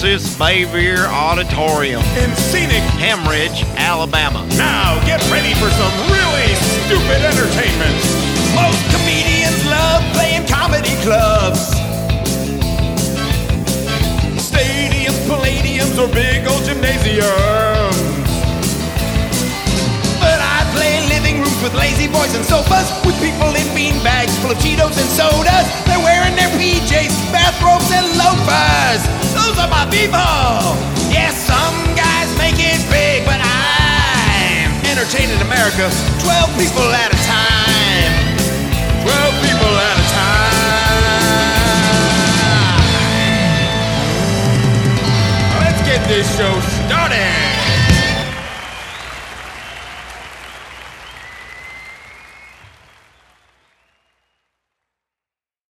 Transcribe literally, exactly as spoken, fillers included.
Francis Xavier Auditorium in scenic Hemridge, Alabama. Now get ready for some really stupid entertainment. Most comedians love playing comedy clubs. Stadiums, palladiums, or big old gymnasiums. But I play living rooms with lazy boys and sofas, with people in bean bags full of Cheetos and sodas. They're wearing their P Js, bathrobes, and loafers. Those are my people. Yes, some guys make it big, but I'm entertaining America twelve people at a time. twelve people at a time. Let's get this show